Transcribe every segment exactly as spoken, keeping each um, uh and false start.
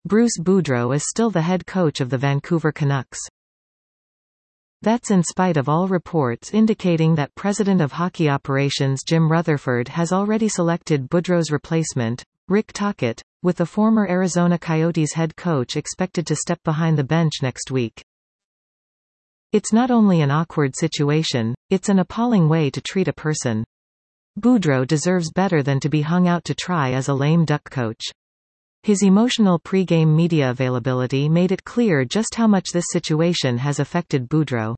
Bruce Boudreau is still the head coach of the Vancouver Canucks. That's in spite of all reports indicating that President of Hockey Operations Jim Rutherford has already selected Boudreau's replacement, Rick Tocchet, with the former Arizona Coyotes head coach expected to step behind the bench next week. It's not only an awkward situation, it's an appalling way to treat a person. Boudreau deserves better than to be hung out to dry as a lame duck coach. His emotional pre-game media availability made it clear just how much this situation has affected Boudreau.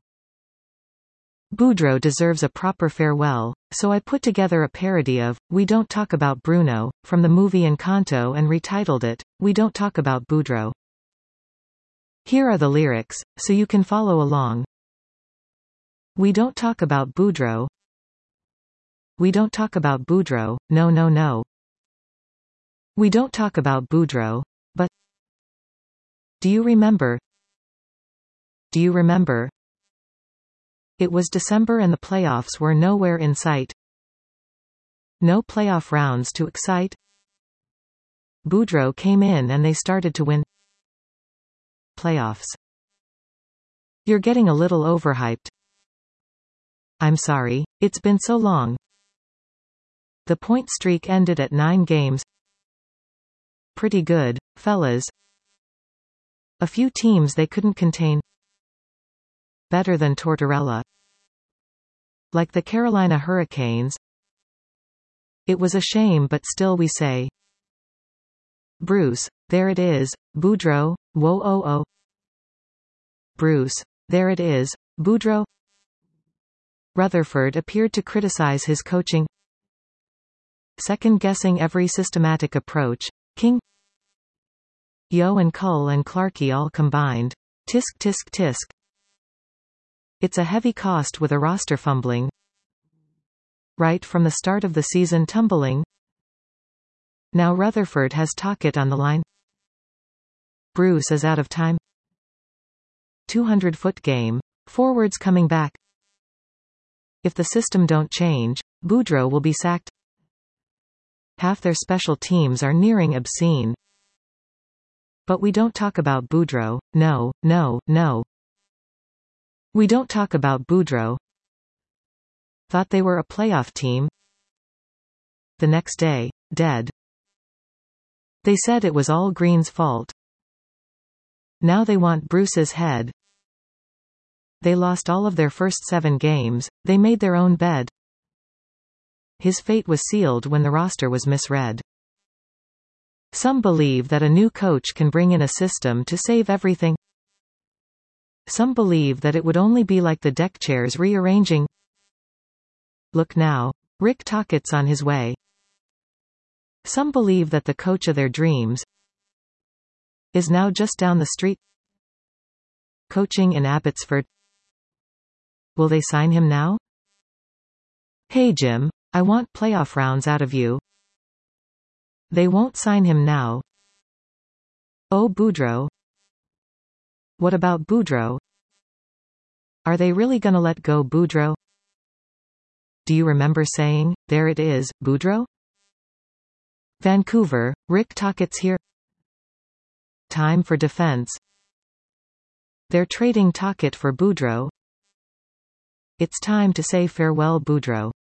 Boudreau deserves a proper farewell, so I put together a parody of "We Don't Talk About Bruno" from the movie Encanto and retitled it, "We Don't Talk About Boudreau." Here are the lyrics, so you can follow along. We don't talk about Boudreau. We don't talk about Boudreau, no no no. We don't talk about Boudreau, but do you remember? Do you remember? It was December and the playoffs were nowhere in sight. No playoff rounds to excite. Boudreau came in and they started to win. Playoffs. You're getting a little overhyped. I'm sorry, it's been so long. The point streak ended at nine games. Pretty good, fellas. A few teams they couldn't contain. Better than Tortorella. Like the Carolina Hurricanes. It was a shame but still we say. Bruce, there it is, Boudreau, whoa oh oh. Bruce, there it is, Boudreau. Rutherford appeared to criticize his coaching. Second-guessing every systematic approach. King. Yo and Cull and Clarkey all combined. Tisk tisk tisk. It's a heavy cost with a roster fumbling. Right from the start of the season tumbling. Now Rutherford has Tocchet on the line. Bruce is out of time. two hundred foot game. Forwards coming back. If the system don't change, Boudreau will be sacked. Half their special teams are nearing obscene. But we don't talk about Boudreau, no, no, no. We don't talk about Boudreau. Thought they were a playoff team. The next day, dead. They said it was all Green's fault. Now they want Bruce's head. They lost all of their first seven games, they made their own bed. His fate was sealed when the roster was misread. Some believe that a new coach can bring in a system to save everything. Some believe that it would only be like the deck chairs rearranging. Look now, Rick Tocchet's on his way. Some believe that the coach of their dreams is now just down the street, coaching in Abbotsford. Will they sign him now? Hey Jim, I want playoff rounds out of you. They won't sign him now. Oh Boudreau. What about Boudreau? Are they really gonna let go Boudreau? Do you remember saying, there it is, Boudreau? Vancouver, Rick Tocchet's here. Time for defense. They're trading Tocchet for Boudreau. It's time to say farewell Boudreau.